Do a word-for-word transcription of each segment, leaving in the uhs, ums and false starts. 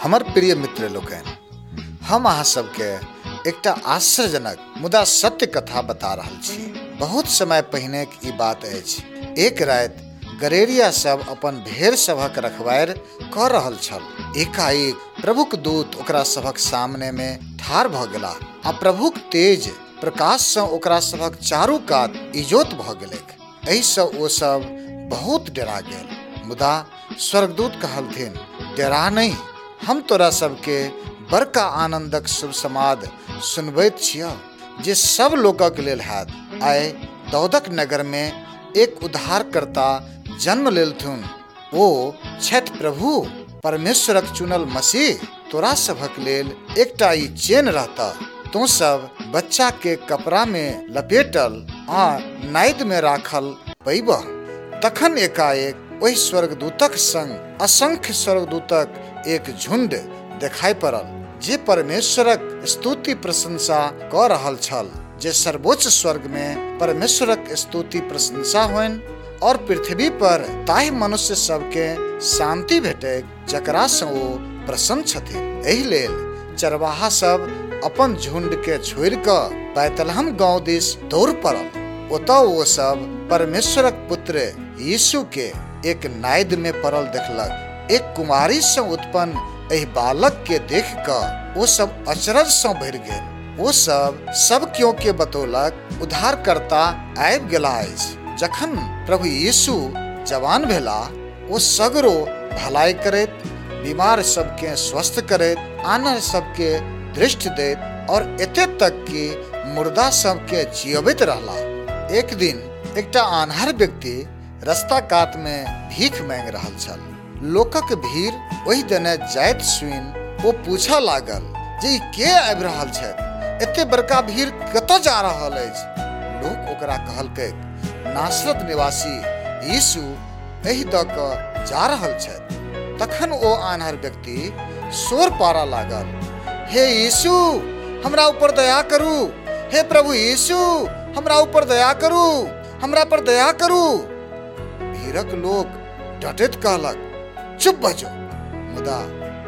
हमर प्रिय मित्र लोकनि, हम अहाँ सबके एकटा आश्चर्यजनक मुदा सत्य कथा बता रहल छी। बहुत समय पहिने ई बात अछि। एक राति गरेरिया सब अपन भेड़ सभक रखवार कऽ रहल छल। एकाएक प्रभुक दूत ओकरा सभक सामने में ठाढ़ भऽ गेलाह आ प्रभुक तेज प्रकाश सँ ओकरा सभक चारू कात इजोत भऽ गेलैक। एहि सँ ओ सब बहुत डरा गेल। मुदा स्वर्गदूत कहलथिन, डरा नहीं, हम तोरा सबके बड़का आनंदक शुभ समाद सुनबैत छियौ जे सब लोकक लेल हैत। आइ दौदक नगर में एक उद्धारकर्ता जन्म लेलथुन। ओ छथि प्रभु परमेश्वरक चुनल मसीह। तोरा सभक लेल एकटा ई चेन रहता, तू सब बच्चा के कपड़ा में लपेटल आ नाइद में राखल पैबह। तखन एकाएक ओहि स्वर्गदूतक संग असंख्य स्वर्गदूतक एक झुंड देखाई पड़ल जे परमेश्वरक स्तुति प्रशंसा कऽ रहल छल। जे सर्वोच्च स्वर्ग में परमेश्वरक स्तुति प्रशंसा होइन और पृथ्वी पर ताहि मनुष्य सबके शांति भेटे जकरा सँ ओ प्रसन्न छथिन। एहि लेल चरवाहा सब अपन झुंड के छोड़ि कऽ बैतलहम गांव दिस दौड़ पड़ल। ओतऽ ओ सब परमेश्वरक पुत्र यीशु के एक नाइद में पड़ल देखलक। एक कुमारी सँ उत्पन्न एहि बालक के देख कऽ ओ सब अचरज सँ भरि गेल। ओ सब सब क्यों के बतौलक, उद्धारकर्ता आबि गेला अछि। जखन प्रभु यीशु जवान भेला, ओ सगरो भलाई करैत, बीमार सबके स्वस्थ करैत, आनर सबके दृष्टि दैत और एते तक कि मुर्दा सबके जियबैत रहला। एक दिन एकटा आन्हर व्यक्ति रास्ता कात में भीख मांगि रहल छल। लोकक भीड़ ओहि दने जाइत सुनि ओ पूछऽ लागल जे ई के आबि रहल छथि, एते बड़का भीड़ कतऽ जा रहल अछि। लोक ओकरा कहलकै, नासरत निवासी यीशु एहि दऽ कऽ जा रहल छथि। तखन ओ आन्हर व्यक्ति शोर पारऽ लागल, हे यीशु हमरा ऊपर दया करू, हे प्रभु यीशु हमरा ऊपर दया करू, हमरा पर दया करू। भीड़क लोक डटैत कहलक, चुप बजो। मुदा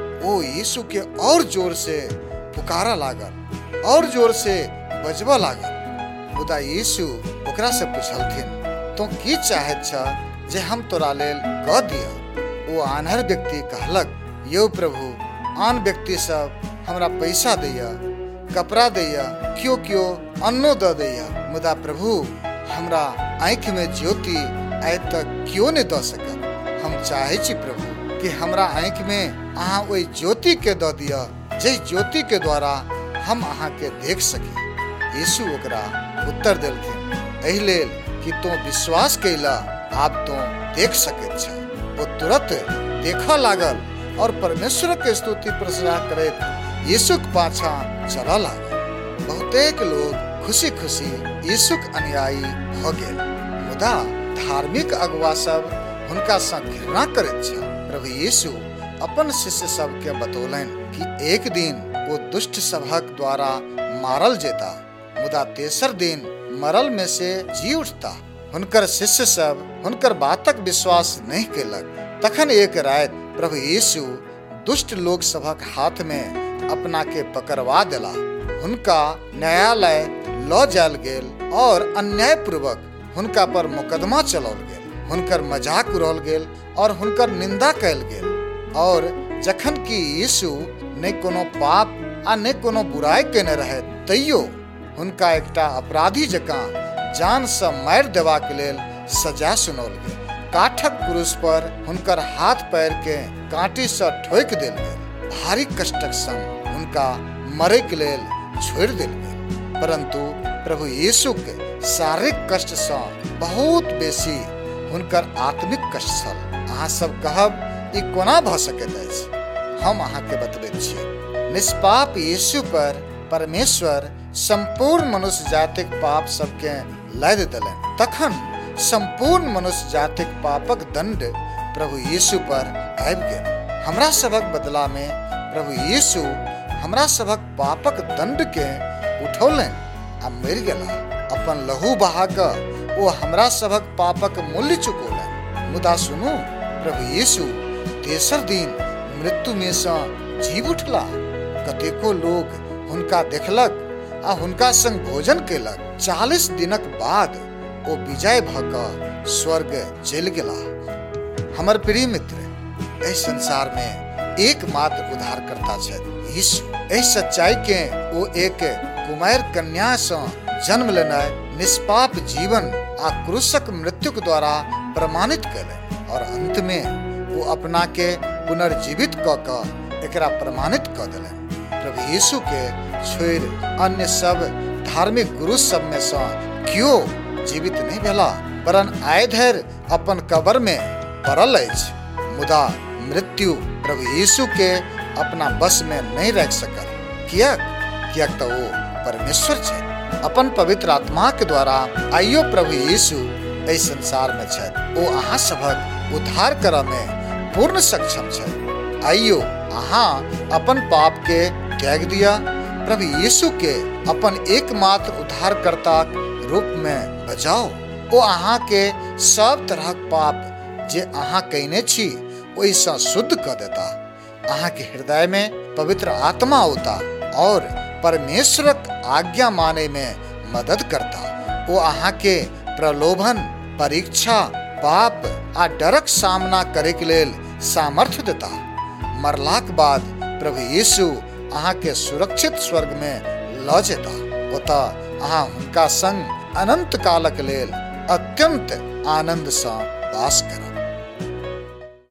ओ यीशु के और जोर से पुकारऽ लागल और जोर से बजबऽ लागल। मुदा यीशु ओकरा से पूछलथिन, तो की चाहैत छ जे हम तोरा लेल कऽ दियौ। ओ आन्हर व्यक्ति कहलक, यौ प्रभु, आन व्यक्ति सब हमरा पैसा दैया, कपड़ा दैया, क्यों क्यों अन्नो दऽ दैया, मुदा प्रभु हमरा आँखि में ज्योति आइ तक क्यों नहि दऽ सकल। हम चाहै छी प्रभु कि हमरा आँखि में अहाँ ओहि ज्योति के दऽ दिअ जे ज्योति के द्वारा हम अहाँ के देख सकी। यीशु ओकरा उत्तर देलखिन, एहि लेल कि तू विश्वास कैला, आब तू देख सकैत छ। ओ तुरंत देखऽ लागल और परमेश्वर के स्तुति प्रशंसा करैत यीशुक पाछा चलऽ लागल। बहुतेक लोग खुशी खुशी यीशुक अनुयायी भऽ गेल। मुदा धार्मिक अगुआ सब हुनका सँ घृणा करैत छल। प्रभु यीशु अपन शिष्य सबके बतौलनि कि एक दिन वो दुष्ट सभक द्वारा मारल जेता, मुदा तेसर दिन मरल में से जी उठता। हुनकर शिष्य सब हुनकर बातक विश्वास नहीं केलक। तखन एक रात प्रभु यीशु दुष्ट लोग सभक हाथ में अपना के पकड़वा देला। हुनका न्यायालय लऽ जायल गेल और अन्याय पूर्वक हुनका पर मुकदमा चलाओल गेल। हुनकर मजाक उड़ाओल गेल और हुनकर निंदा कयल गेल। और जखन कि यीशु ने कोनो पाप आ ने कोनो बुराई केने रहे, तैयो हुनका एकटा अपराधी जकाँ जान सँ मारि देबाक लेल सजा सुनाओल गेल। काठक क्रूस पर हुनकर हाथ पैर के काँटी सँ ठोकि देल गेल। भारी कष्टक संग हुनका मरै के लेल छोड़ि देल गेल। परंतु प्रभु यीशु के शारीरिक कष्ट सँ बहुत बेसी हुनकर आत्मिक कष्ट छल। अहाँ सब कहब ई कोना भऽ सकैत अछि? हम अहाँ के बतबैत छी। निष्पाप यीशु पर परमेश्वर संपूर्ण मनुष्य जातिक पाप सबके लादि देलनि। तखन संपूर्ण मनुष्य जातिक पापक दंड प्रभु यीशु पर आबि गेल। हमरा सबक बदला में प्रभु यीशु हमरा सबक पापक दंड के उठौलनि आ मरि गेला। अपन लहू बहा कऽ ओ हमरा सबक पापक मूल्य चुकौलनि। मुदा सुनू, प्रभु यीशु तेसर दिन मृत्यु में सँ जीव उठला। कतेको लोग हुनका देखलक आ हुनका संग भोजन केलक। चालीस दिनक बाद ओ विजय भऽ कऽ स्वर्ग चलि गेला। हमर प्रिय मित्र, एहि संसार में एकमात्र उद्धारकर्ता छथि यीशु। एहि सच्चाई के ओ एक कुमारि कन्या सँ जन्म लेनाइ, निष्पाप जीवन आ क्रूसक मृत्युक द्वारा प्रमाणित कयलनि और अंत में वो अपना के पुनर्जीवित कऽ कऽ एकरा प्रमाणित कऽ देलनि। प्रभु यीशु के छोड़ि अन्य सब धार्मिक गुरु सब में सँ कियो जीवित नहीं भेला, वरन आइ धरि अपन कब्र में पड़ल अछि। मुदा मृत्यु प्रभु यीशु के अपना बस में नहीं रख सकल। कियाक कियाक तऽ वो परमेश्वर छै। अपन पवित्र आत्मा के द्वारा आइयो प्रभु यीशु एहि संसार में छथि। ओ अहाँ सभक उद्धार करऽ में पूर्ण सक्षम छथि। आइयो अहाँ अपन पाप के त्याग दिया, प्रभु यीशु के अपन एकमात्र उद्धारकर्ता रूप में बजाओ। ओ अहाँ के सब तरहक पाप जे अहाँ कयने छी ओहि सँ शुद्ध कऽ देता। अहाँ के हृदय में पवित्र आत्मा होता और परमेश्वरक आज्ञा माने में मदद करता। वो अहाँ के प्रलोभन, परीक्षा, पाप आ डरक सामना करे के लेल सामर्थ्य देता। मरलाक बाद प्रभु यीशु अहाँ के सुरक्षित स्वर्ग में लऽ जेता। ओतऽ अहाँ हुनका संग अनंत कालक लेल अत्यंत आनंद सँ वास करब।